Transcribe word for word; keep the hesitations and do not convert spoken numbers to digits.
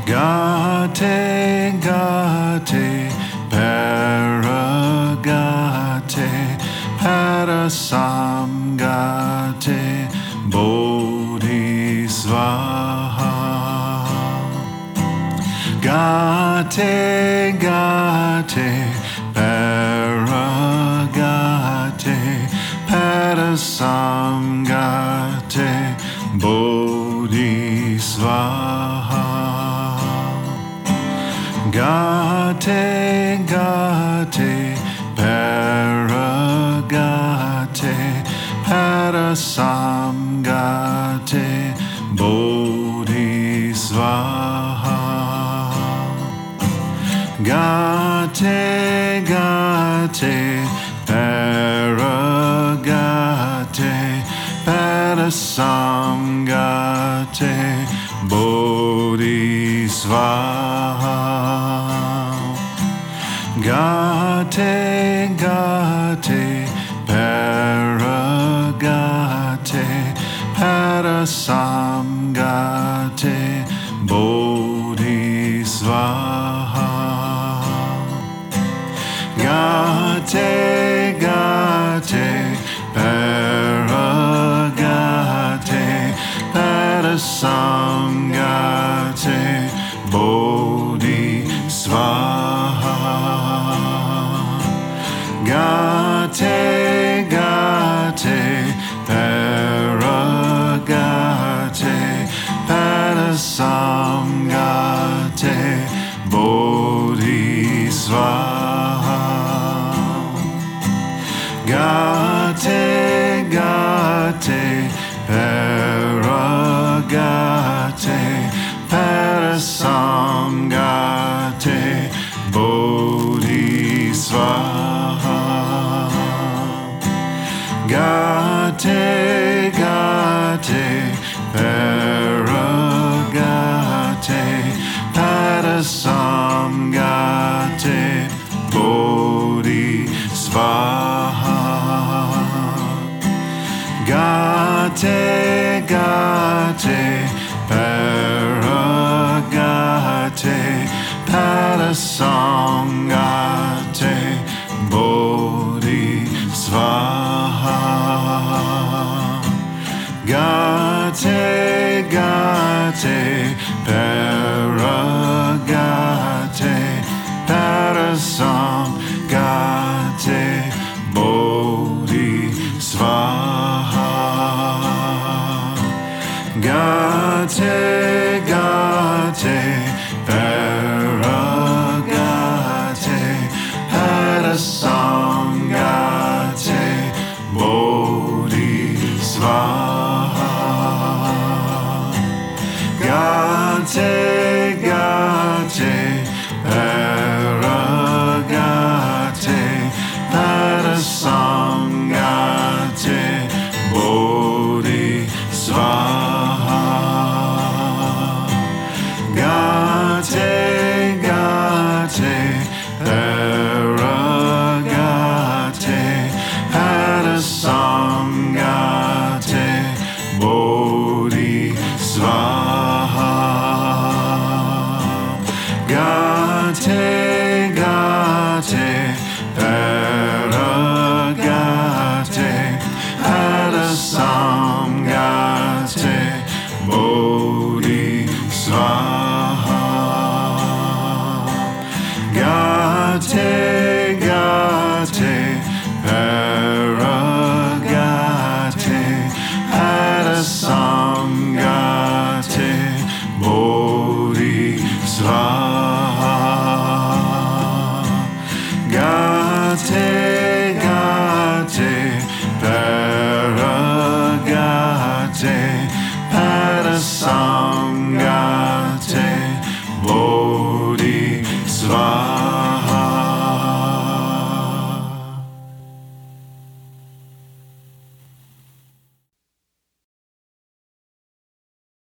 Gate, gate, paragate, parasamgate, bodhisvaha. Gate, gate, paragate, parasamgate, bodhisvaha. Gate, gate, paragate, parasamgate, bodhisvaha. Gate, gate, paragate, parasamgate, bodhisvaha. Gate, gate, paragate, parasamgate, bodhisvaha. Gate, gate, paragate, parasamgate, bodhisvaha. Gate, gate, paragate, parasamgate, bodhisvaha. Gate, gate, paragate, parasamgate, bodhisvaha. Gate, gate, paragate, parasamgate, bodhisvaha. Gate, gate, paragate, parasamgate, bodhisvaha. Gate, gate, paragate, parasamgate, bodhisvaha. Gate, gate, paragate, parasamgate, bodhisvaha. Gate, gate, paragate, parasamgate, bodhisvaha. Gate, gate, paragate, parasamgate, bodhisvaha. Gate,